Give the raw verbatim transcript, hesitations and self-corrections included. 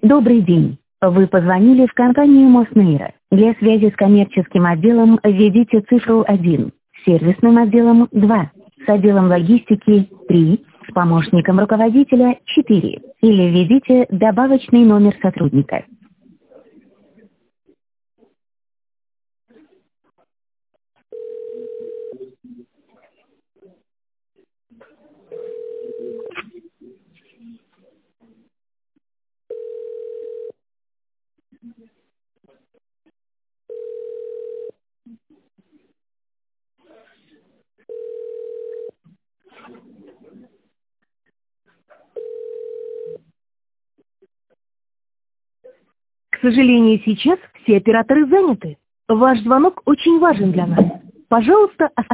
Добрый день. Вы позвонили в компанию Мосмейра. Для связи с коммерческим отделом введите цифру один, с сервисным отделом два, с отделом логистики три, с помощником руководителя четыре. Или введите добавочный номер сотрудника. К сожалению, сейчас все операторы заняты. Ваш звонок очень важен для нас. Пожалуйста,